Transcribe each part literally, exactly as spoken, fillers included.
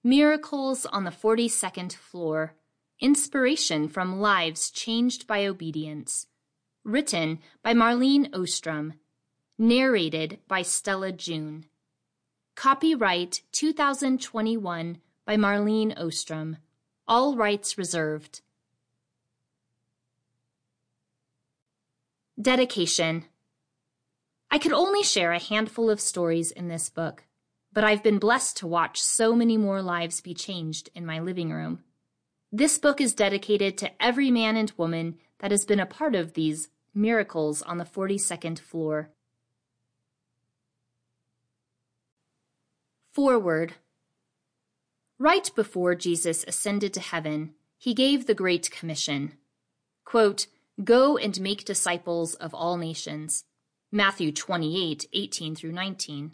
Miracles on the forty-second Floor. Inspiration from Lives Changed by Obedience. Written by Marlene Ostrom. Narrated by Stella June. Copyright two thousand twenty-one by Marlene Ostrom. All rights reserved. Dedication. I could only share a handful of stories in this book, but I've been blessed to watch so many more lives be changed in my living room. This book is dedicated to every man and woman that has been a part of these miracles on the forty-second floor. Forward. Right before Jesus ascended to heaven, he gave the Great Commission. Quote, "Go and make disciples of all nations." Matthew twenty-eight, eighteen through nineteen.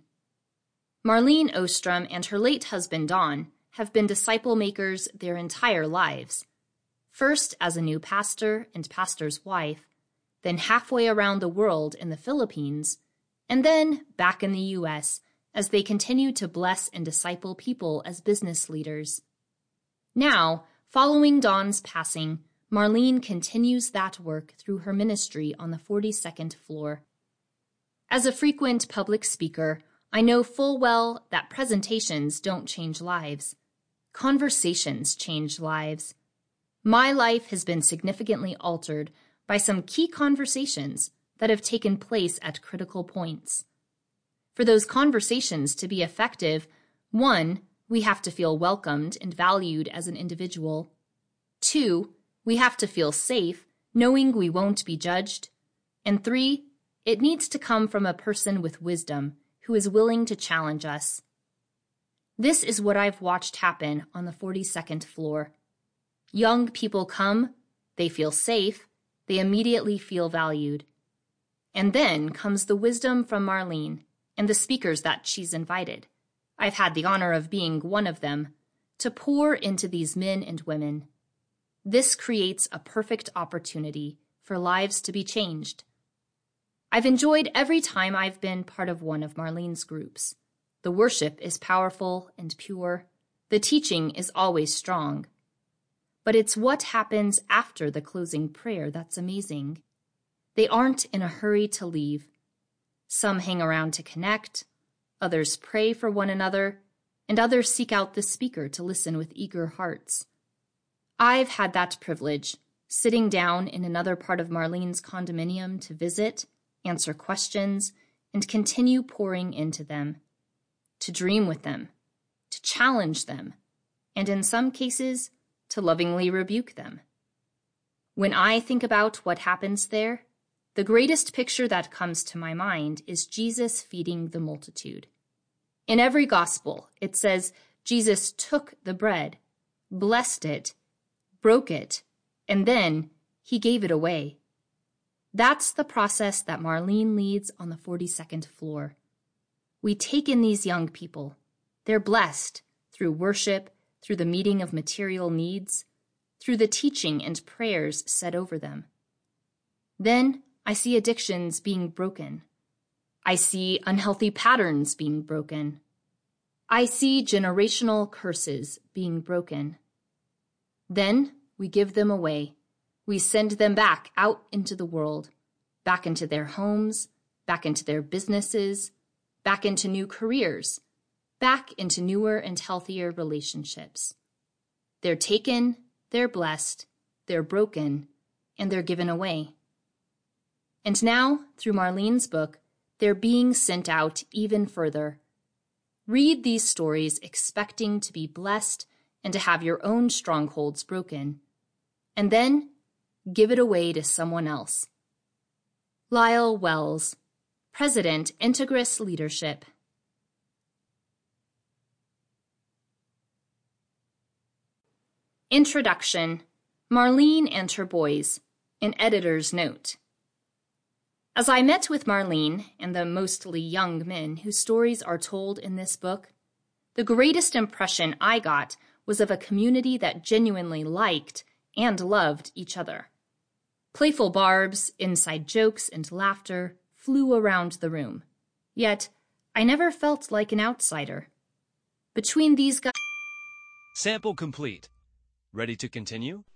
Marlene Ostrom and her late husband Don have been disciple makers their entire lives. First as a new pastor and pastor's wife, then halfway around the world in the Philippines, and then back in the U S as they continue to bless and disciple people as business leaders. Now, following Don's passing, Marlene continues that work through her ministry on the forty-second floor. As a frequent public speaker, I know full well that presentations don't change lives. Conversations change lives. My life has been significantly altered by some key conversations that have taken place at critical points. For those conversations to be effective, one, we have to feel welcomed and valued as an individual. Two, we have to feel safe, knowing we won't be judged. And three, it needs to come from a person with wisdom who is willing to challenge us. This is what I've watched happen on the forty-second floor. Young people come, they feel safe, they immediately feel valued. And then comes the wisdom from Marlene and the speakers that she's invited. I've had the honor of being one of them, to pour into these men and women. This creates a perfect opportunity for lives to be changed. I've enjoyed every time I've been part of one of Marlene's groups. The worship is powerful and pure. The teaching is always strong. But it's what happens after the closing prayer that's amazing. They aren't in a hurry to leave. Some hang around to connect, others pray for one another, and others seek out the speaker to listen with eager hearts. I've had that privilege, sitting down in another part of Marlene's condominium to visit, answer questions, and continue pouring into them, to dream with them, to challenge them, and in some cases, to lovingly rebuke them. When I think about what happens there, the greatest picture that comes to my mind is Jesus feeding the multitude. In every gospel, it says Jesus took the bread, blessed it, broke it, and then he gave it away. That's the process that Marlene leads on the forty-second floor. We take in these young people. They're blessed through worship, through the meeting of material needs, through the teaching and prayers said over them. Then I see addictions being broken. I see unhealthy patterns being broken. I see generational curses being broken. Then we give them away. We send them back out into the world, back into their homes, back into their businesses, back into new careers, back into newer and healthier relationships. They're taken, they're blessed, they're broken, and they're given away. And now, through Marlene's book, they're being sent out even further. Read these stories expecting to be blessed and to have your own strongholds broken. And then give it away to someone else. Lyle Wells, President, Integris Leadership. Introduction. Marlene and her boys. An editor's note. As I met with Marlene and the mostly young men whose stories are told in this book, the greatest impression I got was of a community that genuinely liked and loved each other. Playful barbs, inside jokes, and laughter flew around the room. Yet, I never felt like an outsider. Between these guys... Sample complete. Ready to continue?